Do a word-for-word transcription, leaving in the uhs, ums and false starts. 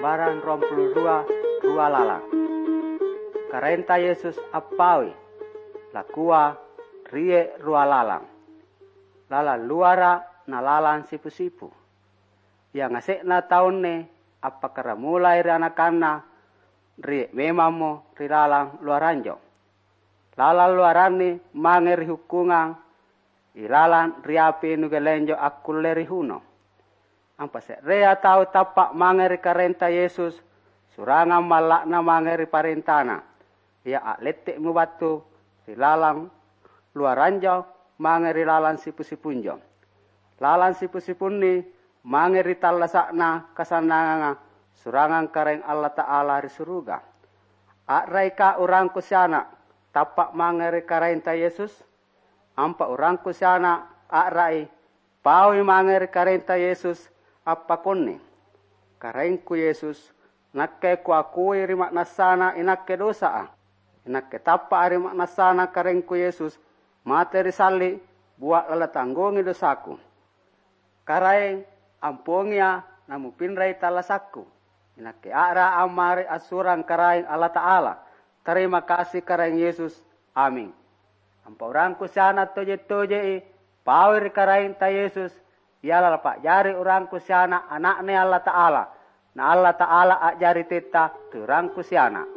Gambaran dua puluh dua Rua lalang. Karenta Yesus apawi lakua rie rua lalang. Lala luara na lalang sipu-sipu. Yang ngasek na tahun ne apa kara mulai ri anak-anak rie memamo ri lalang luaranjo. Lala luarani mangeri hukungan ilalang riapi nugelenjo akuleri huno. Ampa se rea tau tapak mangeri karenta Yesus surangan malakna mangeri parentana. Ia atletik mubatu rilalang luaranjo mangeri lalang sipu-sipunjo. Lalang sipu-sipun ni mangeri talasakna kasananga surangan kareng Allah Ta'ala ri suruga. Akraika urangku siana tapak mangeri karenta Yesus. Ampa urangku siana akrai pawi mangeri karenta Yesus apa kone karengku Yesus nakke ku akui rimak nasana inakke dosa inakke tapa rimak nasana karengku Yesus materi sali buat lala tanggungi dosaku kareng ampungia namu pinrai talasaku inakke ara amari asuran kareng Allah Ta'ala. Terima kasih kareng Yesus, amin. Ampa orangku sana toje-toje pawir kareng ta Yesus ialah pak jari orangku siana anaknya Allah Ta'ala. Na Allah Ta'ala ajari teta turangku siana.